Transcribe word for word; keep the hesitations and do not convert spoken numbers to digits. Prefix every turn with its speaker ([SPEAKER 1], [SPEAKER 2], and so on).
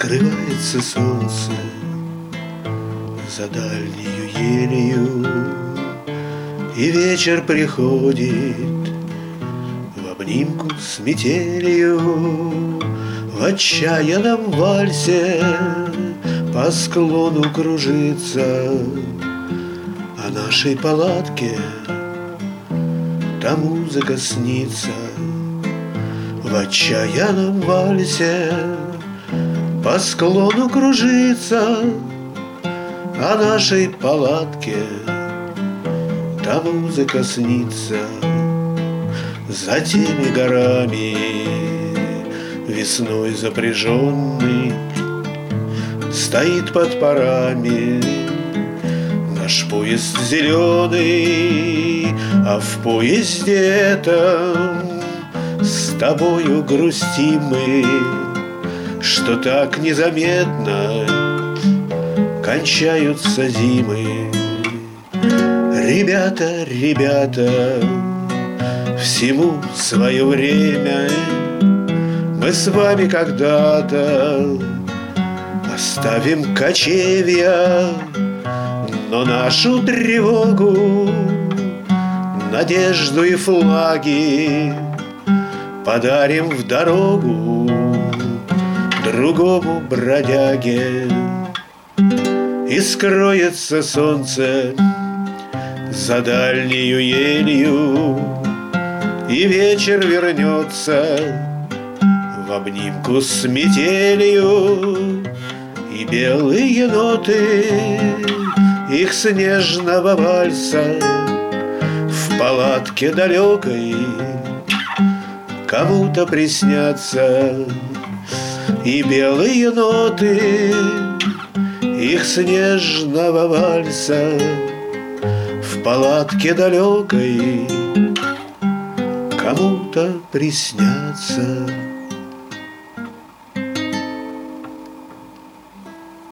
[SPEAKER 1] Скрывается солнце за дальнею елью, и вечер приходит в обнимку с метелью. В отчаянном вальсе по склону кружится, о нашей палатке та музыка снится. В отчаянном вальсе по склону кружится, о нашей палатке та музыка снится. За теми горами весной запряженный стоит под парами наш поезд зеленый, а в поезде этом с тобою грустим мы, что так незаметно кончаются зимы. Ребята, ребята, всему свое время. Мы с вами когда-то оставим кочевья, но нашу тревогу, надежду и флаги подарим в дорогу другому бродяге. И скроется солнце за дальнею елью, и вечер вернется в обнимку с метелью. И белые ноты их снежного вальса в палатке далекой кому-то приснятся. И белые ноты их снежного вальса в палатке далекой кому-то приснятся.